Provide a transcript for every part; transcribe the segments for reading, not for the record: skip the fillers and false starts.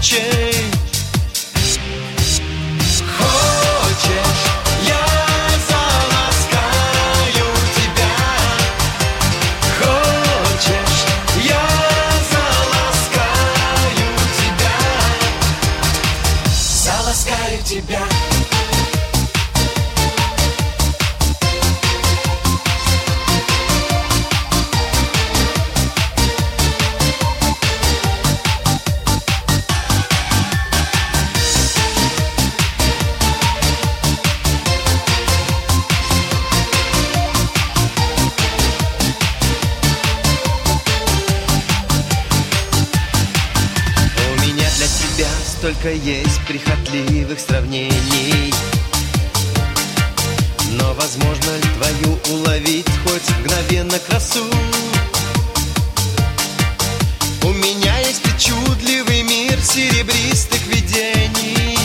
ночей. Хочешь, я заласкаю тебя? Хочешь, я заласкаю тебя? Заласкаю тебя. Столько есть прихотливых сравнений, но возможно ли твою уловить хоть мгновенно красу? У меня есть причудливый мир серебристых видений.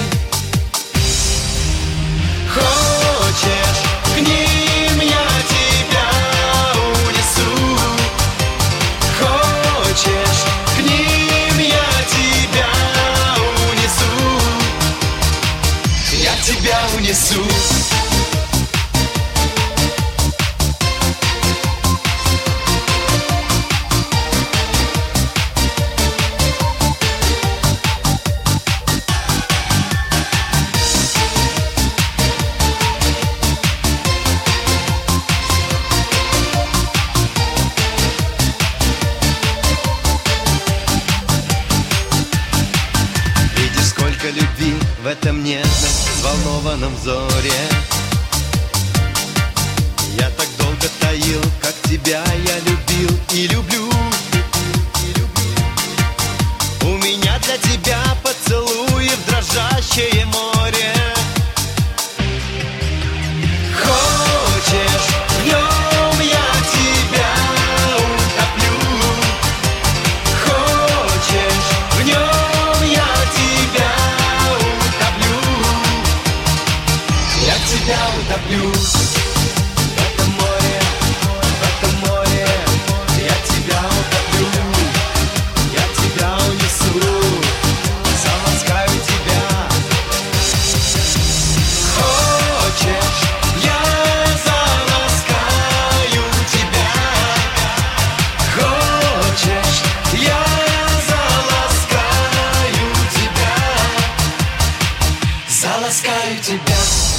Хочешь, к ним я тебя унесу? Хочешь, к ним я тебя тебя унесу. Видишь, сколько любви в этом нежном, взволнованном взоре. Я так долго таил, как тебя я любил и люблю. У меня для тебя поцелуев дрожащее море. Хочешь, в нем я тебя утоплю? Хочешь, в нем я тебя тебя утоплю. В этом море я тебя утоплю. Я тебя унесу, заласкаю тебя. Хочешь, я заласкаю тебя? Хочешь, я заласкаю тебя? Заласкаю тебя.